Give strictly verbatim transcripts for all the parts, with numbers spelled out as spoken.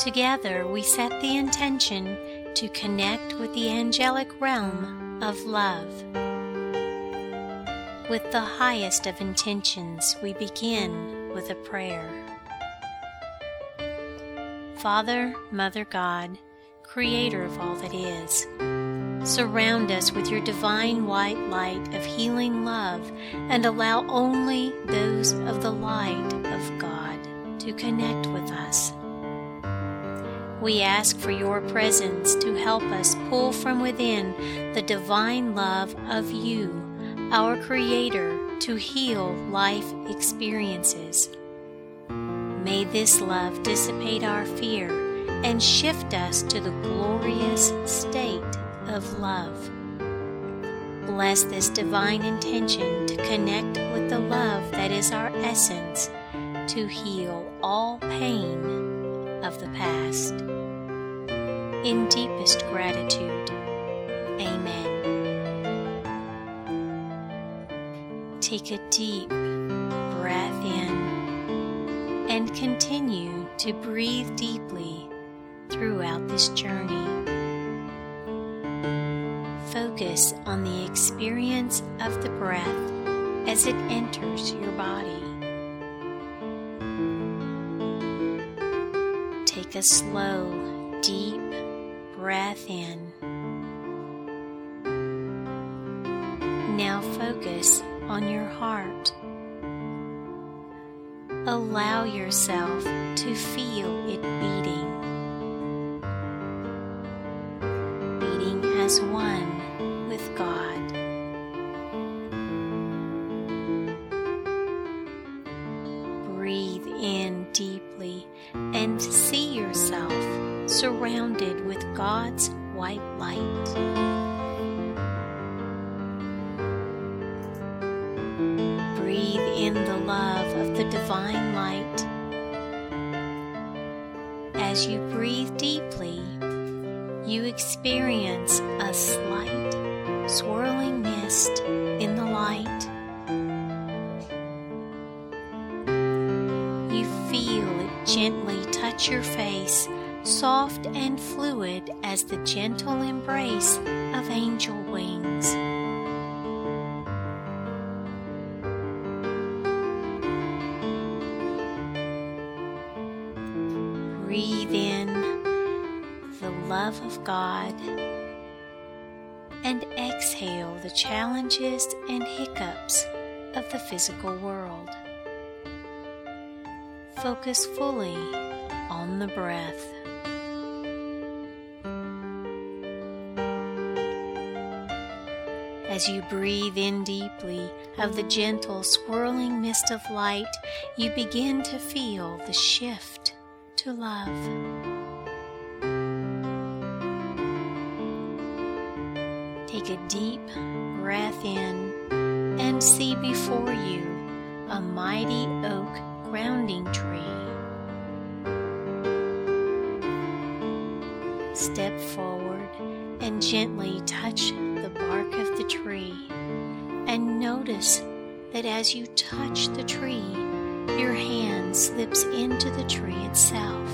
Together we set the intention to connect with the angelic realm of love. With the highest of intentions, we begin with a prayer. Father, Mother God, Creator of all that is, surround us with your divine white light of healing love and allow only those of the light of God to connect with us. We ask for your presence to help us pull from within the divine love of you, our Creator, to heal life experiences. May this love dissipate our fear and shift us to the glorious state of love. Bless this divine intention to connect with the love that is our essence, to heal all pain of the past. In deepest gratitude, Amen. Take a deep breath in and continue to breathe deeply throughout this journey. Focus on the experience of the breath as it enters your body. Take a slow, deep breath in. Now focus on your heart. Allow yourself to feel it beating. Beating as one with God. Breathe in deeply and see yourself surrounded with God's white light. Breathe in the love of the divine light. As you breathe deeply, you experience a slight swirling mist in the light. You feel it gently touch your face, soft and fluid as the gentle embrace of angel wings. Breathe in the love of God and exhale the challenges and hiccups of the physical world. Focus fully on the breath. As you breathe in deeply of the gentle swirling mist of light, you begin to feel the shift to love. Take a deep breath in and see before you a mighty oak grounding tree. Step forward and gently touch the bark of the tree, and notice that as you touch the tree, your hand slips into the tree itself.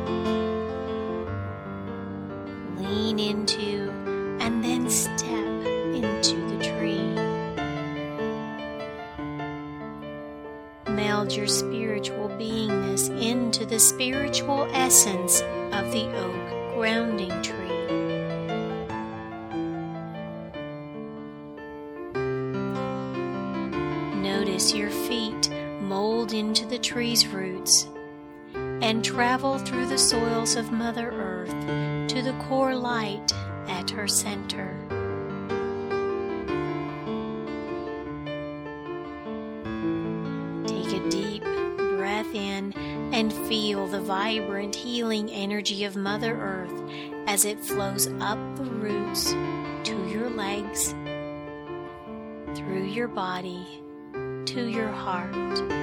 Lean into and then step into the tree. Meld your spiritual beingness into the spiritual essence of the oak grounding tree. Notice your feet mold into the tree's roots and travel through the soils of Mother Earth to the core light at her center. Take a deep breath in and feel the vibrant healing energy of Mother Earth as it flows up the roots to your legs, through your body, to your heart.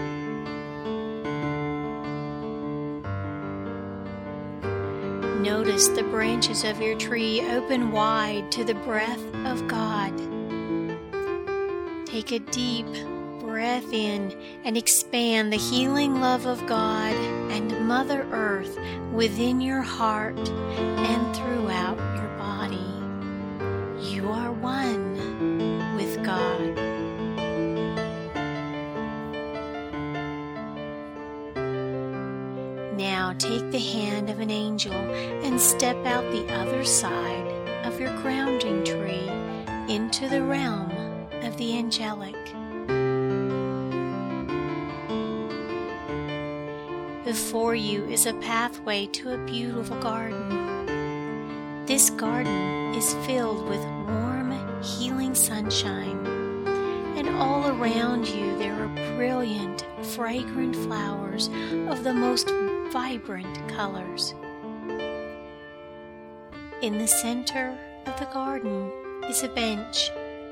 Notice the branches of your tree open wide to the breath of God. Take a deep breath breath in and expand the healing love of God and Mother Earth within your heart and throughout your body. You are one with God. Now take the hand of an angel and step out the other side of your grounding tree into the realm of the angelic. Before you is a pathway to a beautiful garden. This garden is filled with warm, healing sunshine, and all around you there are brilliant, fragrant flowers of the most vibrant colors. In the center of the garden is a bench.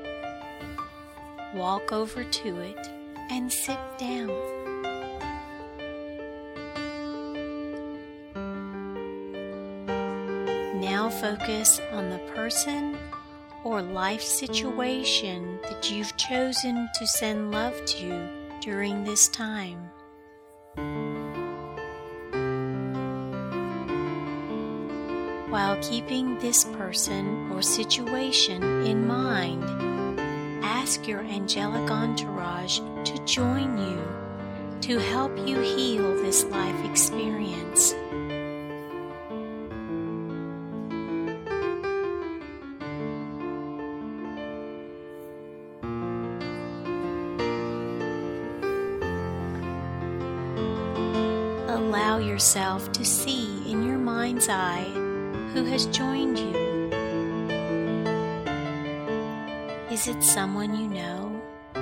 Walk over to it and sit down. Now focus on the person or life situation that you've chosen to send love to during this time. While keeping this person or situation in mind, ask your angelic entourage to join you to help you heal this life experience. Allow yourself to see in your mind's eye who has joined you. Is it someone you know?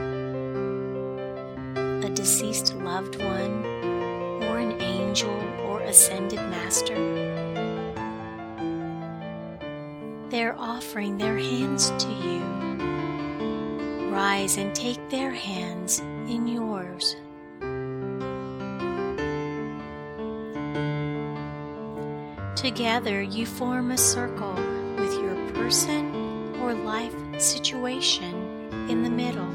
A deceased loved one, or an angel or ascended master? They're offering their hands to you. Rise and take their hands in yours. Together you form a circle with your person or life situation in the middle.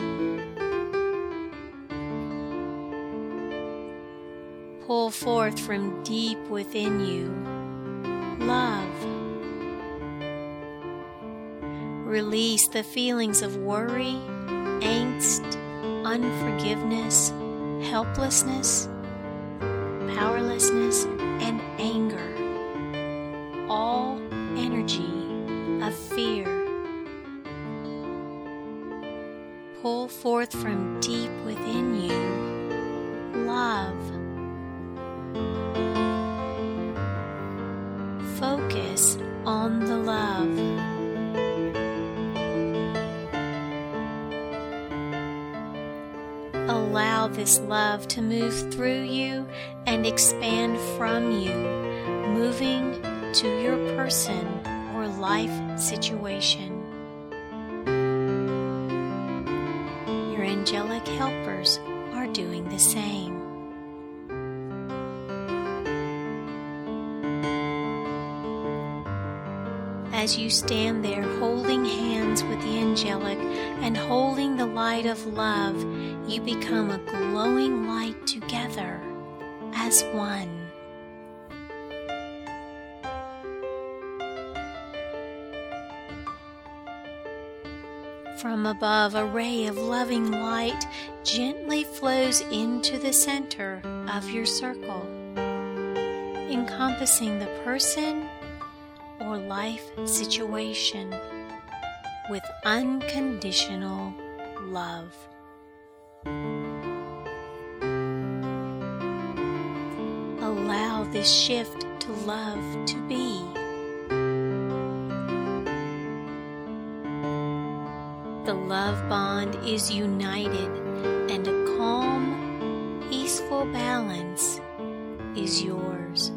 Pull forth from deep within you love. Release the feelings of worry, angst, unforgiveness, helplessness, powerlessness, and anger. All energy of fear. Pull forth from deep within you love. Focus on the love. Allow this love to move through you and expand from you, moving to your person or life situation. Your angelic helpers are doing the same. As you stand there holding hands with the angelic and holding the light of love, you become a glowing light together as one. From above, a ray of loving light gently flows into the center of your circle, encompassing the person or life situation with unconditional love. Allow this shift to love to be. The love bond is united, and a calm, peaceful balance is yours.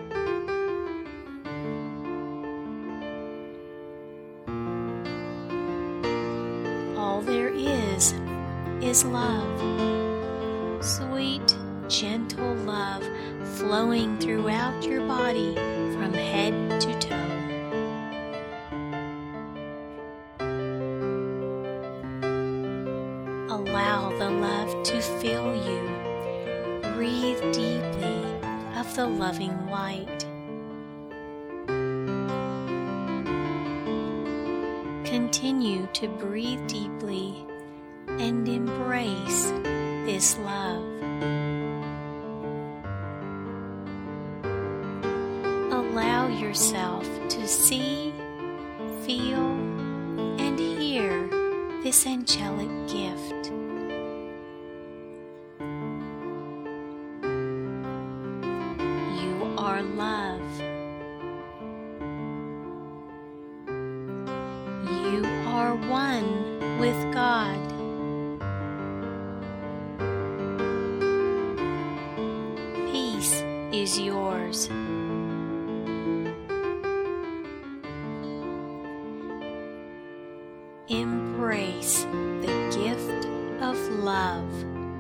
All there is is love. Sweet, gentle love flowing throughout your body from head to toe. allow the love to fill you. Breathe deeply of the loving light. Continue to breathe deeply and embrace this love. Allow yourself to see, feel, and hear this angelic gift. You are love. You are one with God. Peace is yours. Embrace the gift of love.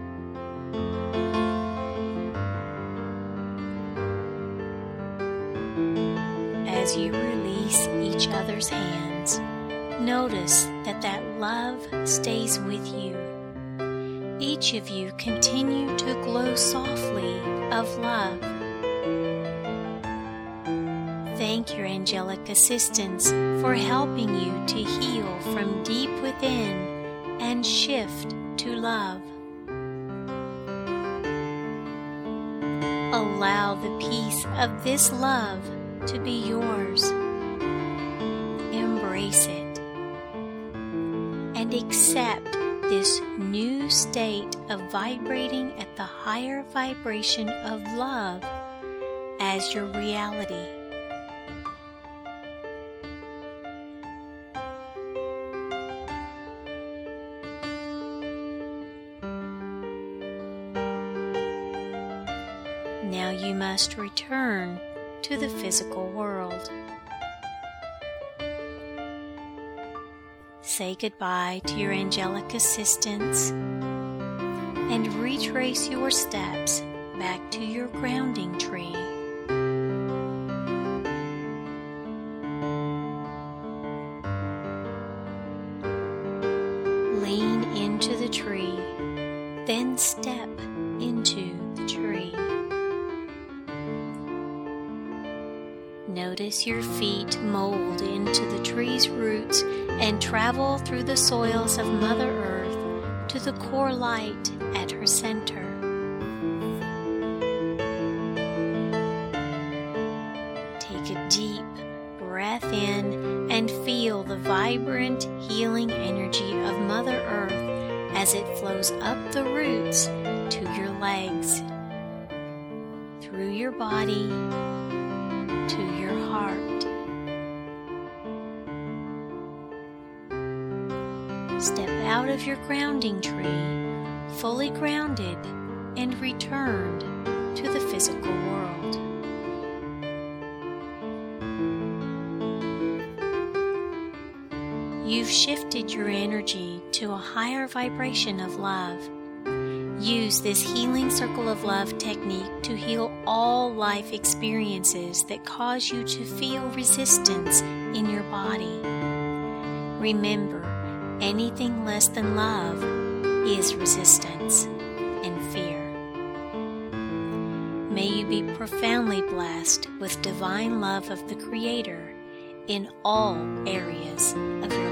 As you release each other's hands, notice that that love stays with you. Each of you continue to glow softly of love. Thank your angelic assistants for helping you to heal from deep within and shift to love. Allow the peace of this love to be yours. Embrace it and accept this new state of vibrating at the higher vibration of love as your reality. Now you must return to the physical world. Say goodbye to your angelic assistants and retrace your steps back to your grounding tree. Lean into the tree, then step into the tree. Notice your feet mold into the tree's roots and travel through the soils of Mother Earth to the core light at her center. Take a deep breath in and feel the vibrant, healing energy of Mother Earth as it flows up the roots to your legs, through your body, to your heart. Step out of your grounding tree, fully grounded and returned to the physical world. You've shifted your energy to a higher vibration of love. Use this healing circle of love technique to heal all life experiences that cause you to feel resistance in your body. Remember, anything less than love is resistance and fear. May you be profoundly blessed with divine love of the Creator in all areas of your life.